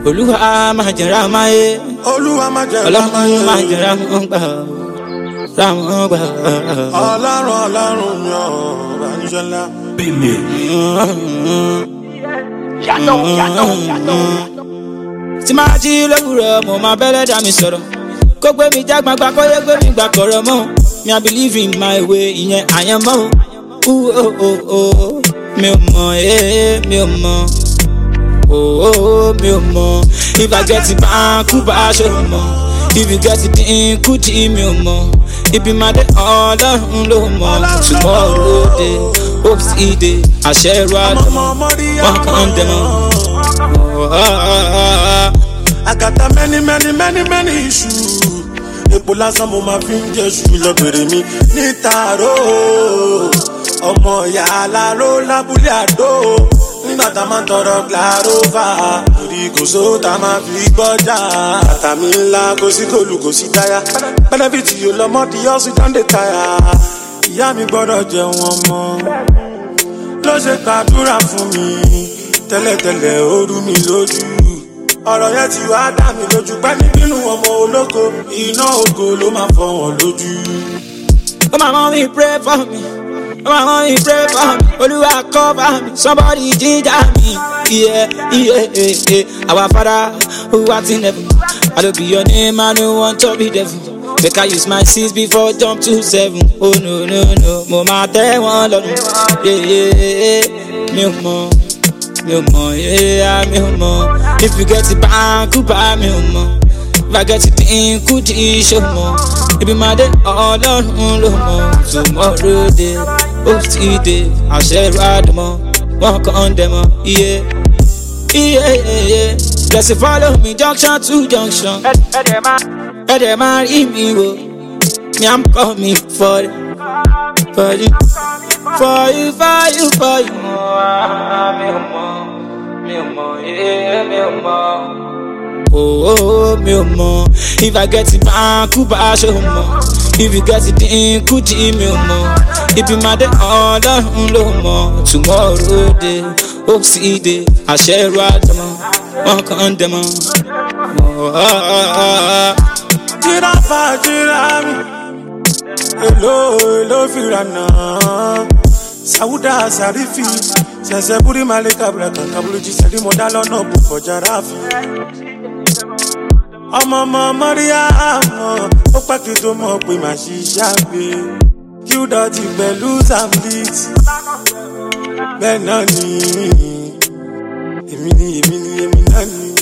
Olúwa máa jẹ̀ra máyé. Olúwa máa jẹ̀ra Ọlọ́run máyé. máa jẹ̀ra mọ́ gbà. Ráwọn gbà. Ọlọ́run mi ò bá ní ṣọlá. Tí máa jí lówùrọ̀ mo máa bẹ́lẹ̀ dá mi sọ̀rọ̀. Kó gbé mi já gbangba kó yé gbé mi gbà kọ̀rọ̀ mọ́. Me I believe in my way ìyẹn àyànmọ́. Mi ò mọ̀ mi ò mọ̀. Mi ò mọ̀. If I get it back, kú bá ṣe mọ̀. If you get it dínkù dí mi ò mọ̀. Ibi máa dé Ọlọ́run ló mọ̀. Tomorrow day, hope see day. Àṣẹ ẹ̀rọ àdàmọ̀, wọ́n kàn dẹ̀ mọ́. I got a many issues. Epo lásán mo máa fi ń jẹ́sù lọ́bẹ̀rẹ̀ mi ní tààró. Ọmọ ìyá aláró lábúlé àdó. Nígbà tá a máa ń tọrọ glárova. Torí kò só tá a máa fi gbọ́jà. Àtàmì ńlá kò sí kòlù kò sí táyà. Bẹ́nẹ́fìtì yóò lọ́mọ di ọ́sùn jáde táyà. Ìyá mi gbọ́dọ̀ jẹun ọmọ. Ló ṣe gbàdúrà fún mi. Tẹ́lẹ̀tẹ́lẹ̀ ó rú mi lójú. Ọ̀rọ̀ yẹn ti wá dá mi lójú pé nínú ọmọ ológo iná ògo ló máa fọ́ wọn lójú. Oh my mommy pray for me. Oh my mommy pray for me. Olúwa cover me. Somebody ginger me. Yeah. Our Father who art in heaven, hallowed be your name. I don't want to be devil. Make I use my 6 before jump to 7. Oh no. Mo máa tẹ́ wọn lọ́dún. Yeah. Mi ò mọ̀. Mi ò mọ̀, mi ò mọ̀. If you get it back, kú bá mi ò mọ̀. If I get it dínkù dí ṣó mọ̀. Ibi máa dé Ọlọ́run ló mọ̀. Tomorrow day, hope see day. Àṣẹ ẹ̀rọ àdàmọ̀, wọ́n kàn dẹ̀ mọ́. Blessing follow me junction to junction. Ẹ̀dẹ̀ máa rí mi wò. Me I'm coming for you. For you. Mi ò mọ̀. If I get it back, kú bá ṣe mọ̀. If you get it dínkù dí mi ò mọ̀. Ibi máa dé Ọlọ́run ló mọ̀. Tomorrow day, hope see day. Àṣẹ ẹ̀rọ àdàmọ̀, wọ́n kàn dẹ̀ mọ́. Jíràfà mi. Hello firana. Sauda Sarifi. Sese buri malika braka kabuluji sedi modalo no bufo jarafi. Ọmọ Maria ó pẹ́ kí tó mọ̀ pé màá ṣiṣẹ́ àgbẹ̀. Kí ó dọ̀tí pẹ̀lú Zambit. Bẹ́ẹ̀ náà ni èmi náà ni.